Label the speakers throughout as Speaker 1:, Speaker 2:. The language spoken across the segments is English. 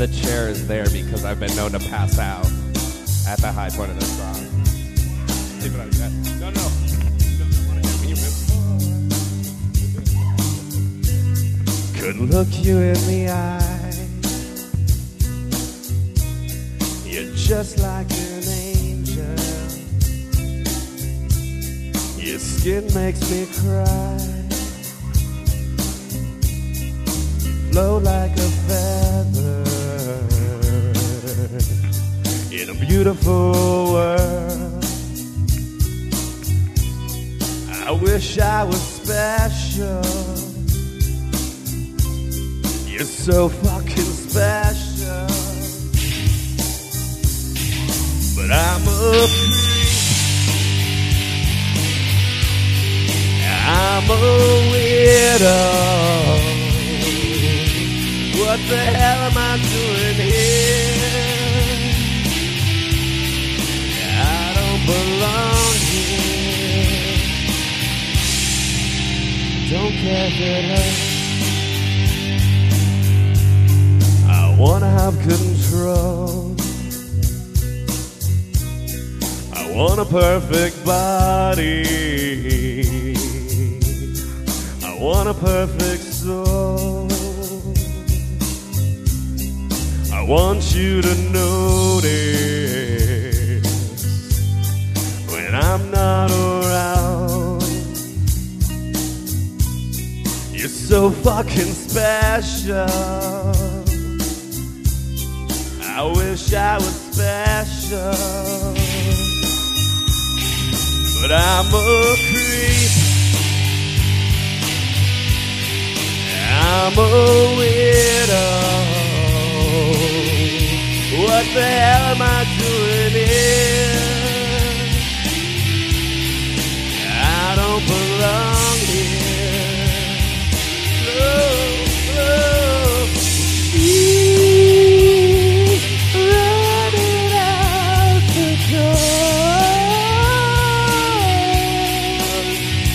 Speaker 1: the chair is there because I've been known to pass out at the high point of the song. Leave it like that. No. No, I want to hear when you could look you in the eye. You're just like an angel. Your skin makes me cry. Float like a feather in a beautiful world. I wish I was special. You're so fucking special. But I'm a freak. I'm a weirdo. What the hell am I doing here? I don't belong here. Don't care if it hurts. I wanna have control. I want a perfect body. I want a perfect soul. I want you to notice when I'm not around. You're so fucking special. I wish I was special. But I'm a creep. I'm a weirdo. What the hell am I doing here? I don't belong here. She's running out the door.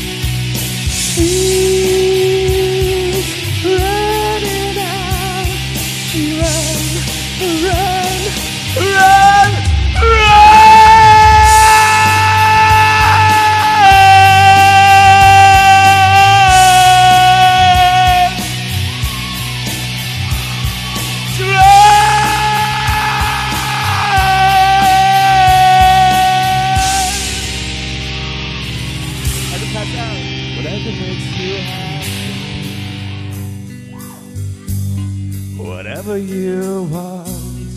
Speaker 1: She's running out. She runs. Run! Run! Whatever makes you happy, whatever you want,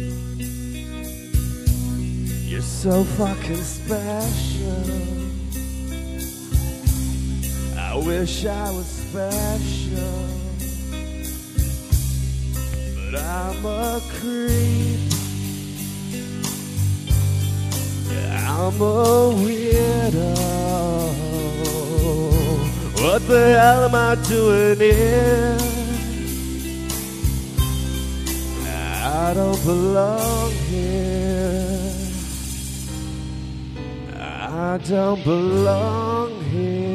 Speaker 1: you're so fucking special. I wish I was special, but I'm a creep. Yeah, I'm a weirdo. What the hell am I doing here? I don't belong here. I don't belong here.